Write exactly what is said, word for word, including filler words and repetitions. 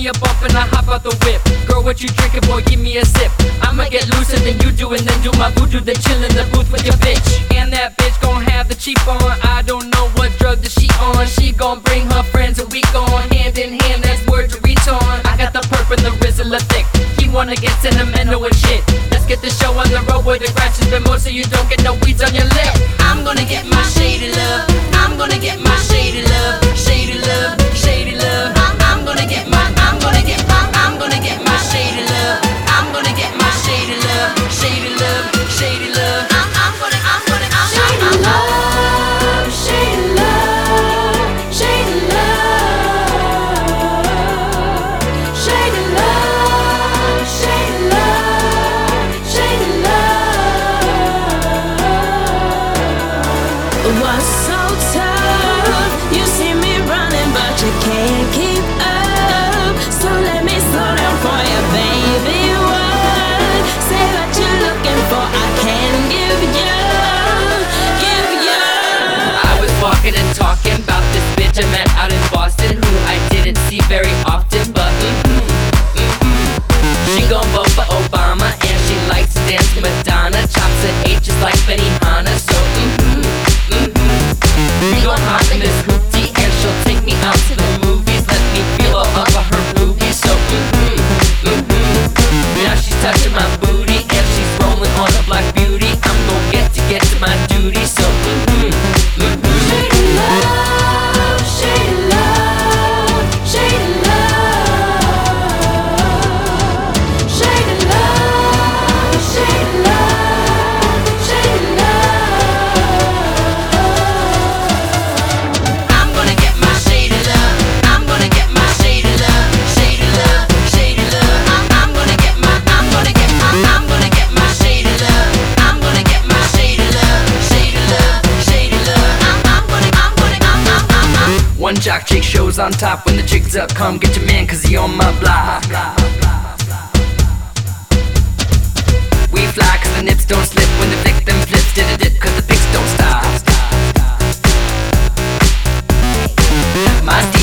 a bump and I hop out the whip. Girl, what you drinking, boy, give me a sip. I'ma get looser than you do and then do my voodoo, then chill in the booth with your bitch. And that bitch gon' have the cheap on. I don't know what drug that she on. She gon' bring her friends and we gon' hand in hand, that's word to reach on. I got the perp and the rizzle of thick. He wanna get sentimental and shit. Let's get the show on the road where the grass has been mowed so you don't get no weeds on your lip. I'm gonna get my shady love. I'm gonna get my shady love. Shady love, shady love. I'm, I'm gonna get my, I'm gonna get my, I'm gonna get my shady love. I'm gonna get my shady love. Shady love, shady love. I'm, I'm gonna, I'm gonna, I'm, Shady I'm, I'm, love, shady love, shady love, shady love, shady love, shady love. What's so tough? You see me running, but you can't keep up. So let me slow down for you, baby. What? Say what you're looking for, I can give you, give you. I was walking and talking about this bitch I met out in Boston, who I didn't see very often, but mm-hmm, mm-hmm. She gon' vote for Obama and she likes to dance to Madonna. Chops at eight just like Benihana, so mm-hmm, mm-hmm. We gon' hop in this hoopty and she'll take me out to the movies. Let me feel all over her boobies, so mm-hmm, mm-hmm. Now she's touching my booty and she's rolling on a black beauty. I'm gon' get to get to my duty, so mm-hmm, mm-hmm. Shady love, shady love, shady love, shady love, shady love, shady love. I'm gonna get my shady love. I'm gonna get my shady love. Shady love, shady love. I'm, I'm gonna get my, I'm gonna get my, I'm gonna get my shady love. I'm gonna get my shady love. Shady love, shady love. I'm, I'm gonna, I'm gonna, I'm, I'm, I'm, I'm. One jock chick shows on top when the jigs up. Come get your man cause he on my block. We fly cause the nips don't slip when the victim flips. Did a dip cause the pics don't stop. My